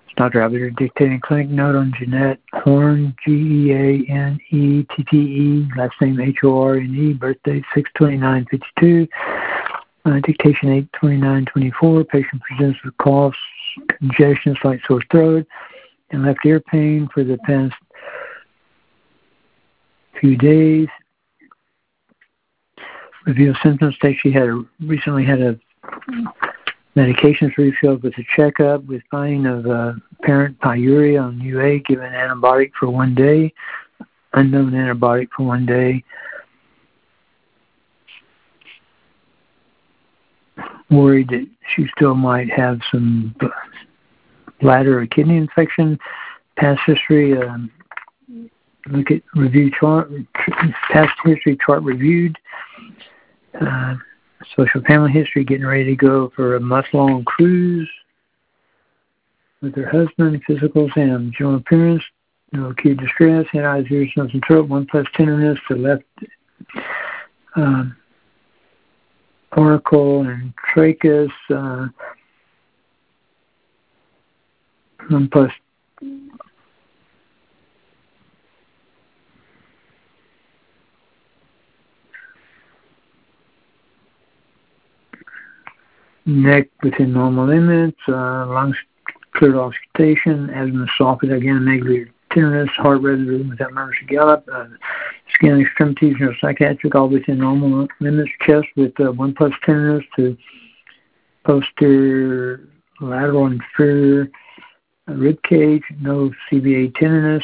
Dr. Albert dictating clinic note on Jeanette Horn, Geanette, last name Horne, birthday 6/29/52, dictation 8/29/24. Patient presents with coughs, congestion, slight sore throat, and left ear pain for the past few days. Review of symptoms states she recently had a medications refilled with a checkup with finding of apparent pyuria on UA, given antibiotic for 1 day, unknown antibiotic for 1 day. Worried that she still might have some bladder or kidney infection. Past history, look at review chart, past history chart reviewed. Social family history, getting ready to go for a month-long cruise with her husband. Physical exam, general appearance, no acute distress, head, eyes, ears, nose, and throat. 1+ tenderness to left auricle and trachea. 1+ neck within normal limits, lungs cleared auscultation, asthma soft, again, negative tenderness, heart residue without murmurs or gallop, skin extremities, neuropsychiatric, all within normal limits, chest with 1+ tenderness to posterior, lateral, inferior rib cage, no CVA tenderness.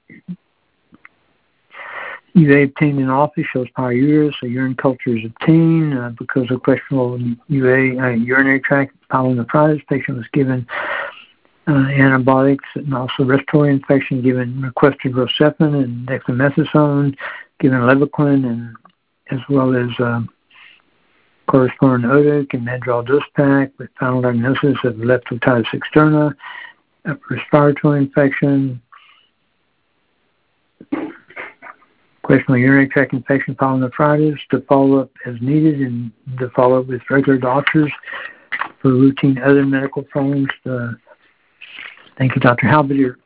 UA obtained in office shows pyuria, so urine culture is obtained because of questionable UA urinary tract pyelonephritis. Patient was given antibiotics and also respiratory infection, given requested Rocephin and dexamethasone, given Levaquin, and as well as corresponding Odic and Medrol dose pack with final diagnosis of left otitis externa, respiratory infection, questionable urinary tract infection, pyelonephritis, to follow up as needed, and to follow up with regular doctors for routine other medical problems. Thank you, Dr. Halbert.